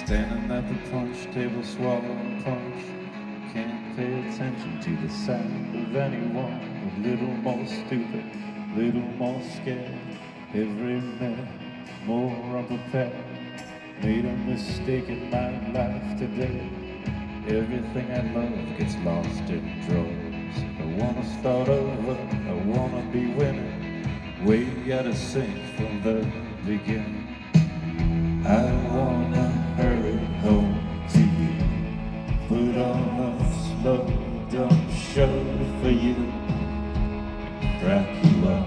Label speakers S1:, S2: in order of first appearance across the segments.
S1: Standing at the punch table, swallowing punch. Can't pay attention to the sound of anyone. A little more stupid, little more scared. Every minute, more unprepared. Made a mistake in my life today. Everything I love gets lost in droves. I wanna start over, I wanna be winning. Way out of sync from the beginning. I wanna hurry home to you. Put on a slow dumb show for you. Crack you up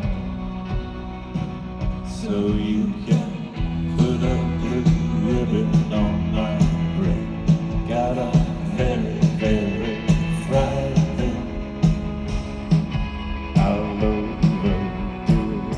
S1: so you can put a blue ribbon on my brain. Got a very, very Friday. I'll overdo it.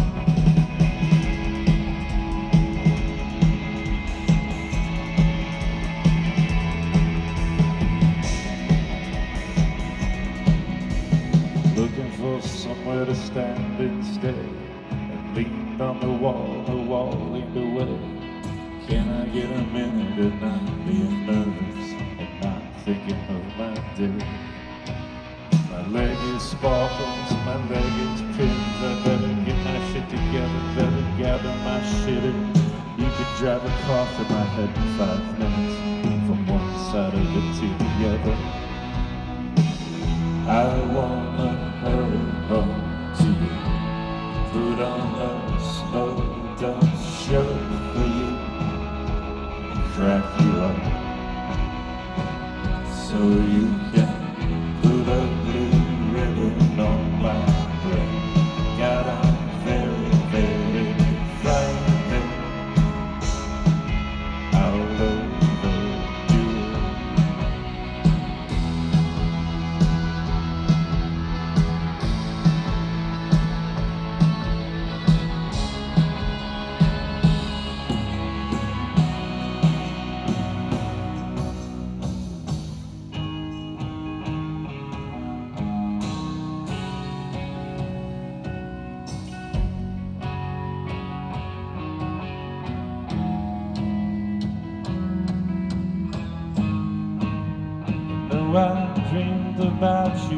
S1: Looking for somewhere to stand instead, and leaned on the wall leaned away. Can I get a minute and not being nervous and not thinking of my day? My leg is sparkles, my leg is pins. I better get my shit together, better gather my shit in. You could drive a car through my head in 5 minutes, from one side of it to the other. I wanna hurry home to you. Put on a slow dumb show for you. Crack you up so you can put a blue ribbon on my brain. Got a very, very Friday. I'll overdo it. I dreamed about you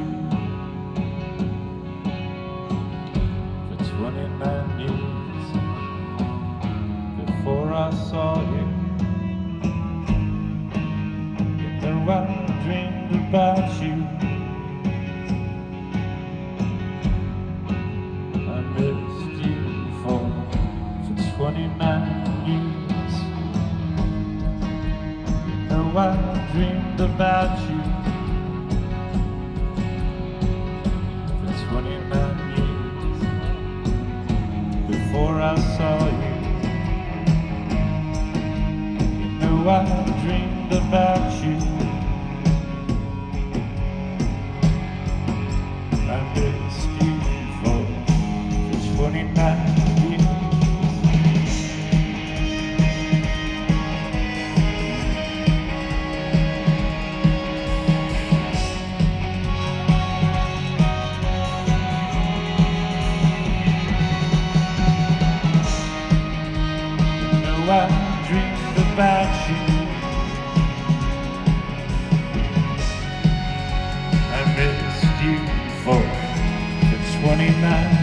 S1: for 29 years before I saw you. You know I dreamed about you. I missed you for 29 years. You know I dreamed about you. 29 years before I saw you. You know I dreamed about you. I missed you for 29 years. I dreamed about you. I missed you for 29